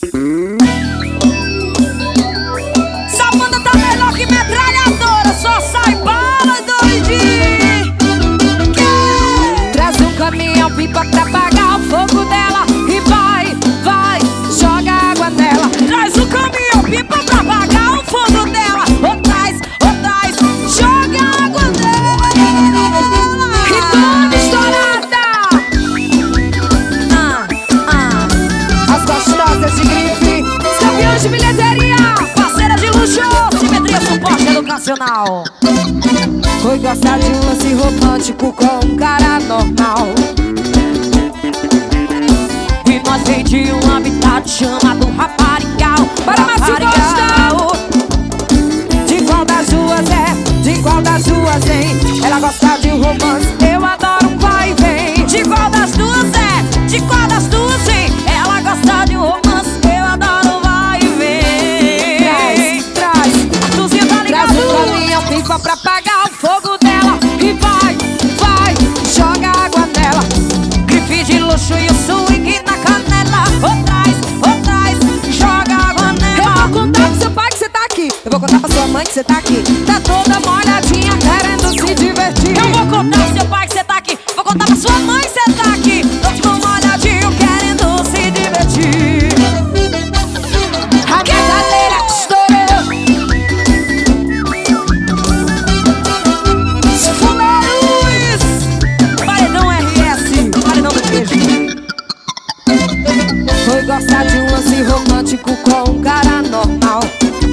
Essa banda tá melhor que metralhadora, só sai bala, doidinho. Traz um caminhão pipa pra apagar o fogo dela e vai, vai, joga água nela. Traz um caminhão pipa pra apagar o fogo dela. Ô traz, joga água nela. E toda estourada. As gostosas de grife, os campeões de bilheteria, parceira de luxo, simetria, suporte educacional. Foi gostar de um lance romântico com um cara normal. E nós vem de um habitat chamado raparigal. Para mais se gostar. De qual das duas é? De qual das duas, hein? Ela gosta de um romance, eu adoro um vai e vem. De qual das duas é? De qual das duas, hein? Ela gosta de um romance, eu adoro um vai e vem. Traz, a Tuzinha tá ligado. Traz um caminhão pipa pra apagar o fogo dela. E vai, vai, joga água nela. Grife de luxo e o swing na canela. Ô traz, joga água nela. Eu vou contar pro seu pai que cê tá aqui. Eu vou contar pra sua mãe que cê tá aqui. Tá toda molhadinha querendo se divertir. Eu vou contar pro seu pai que cê tá aqui. Vou contar pra sua mãe que cê tá aqui. Todo molhadinho querendo se divertir. A guerreira que estourou. Se funda a luz. Paredão RS, paredão do queijo. Foi gostar de um lance romântico com um cara normal.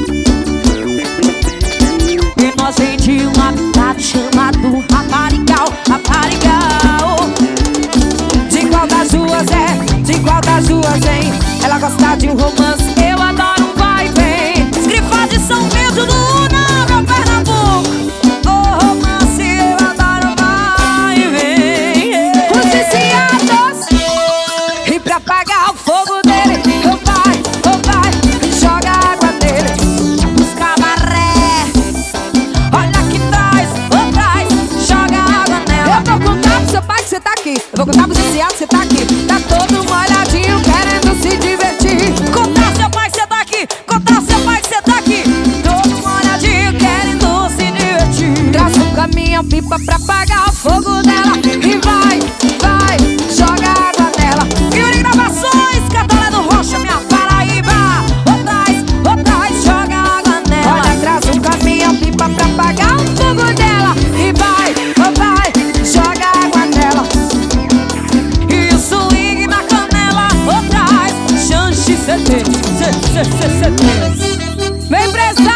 E nós vem de um habitat chamado raparigal, raparigal. De qual das duas é? De qual das duas, hein? Ela gosta de um romance, eu adoro um vai e vem. Escrifa de São Pedro do Una, meu Pernambuco. Oh, romance, eu adoro um vai e vem. Os viciados. E pra apagar o fogo dele, oh vai, joga água nele. Os cabaré, olha que traz, oh traz, joga água nela. Eu vou contar pro seu pai que cê tá aqui. Eu vou contar pro viciado que cê tá aqui. Tá todo molhadinho querendo se divertir. Contar pro seu pai que cê tá aqui. Contar pro seu pai que cê tá aqui. Todo molhadinho querendo se divertir. Traz um caminhão pipa pra apagar o fogo dela. E vai, vai, joga água nela. Yuri Gravações, Catalé do Rocha, minha Paraíba. Ô traz, joga água nela. Olha, traz um caminhão pipa pra apagar o fogo dela. E vai, joga água nela. E o swing na canela. Ô traz, chanche CT. Vem preso.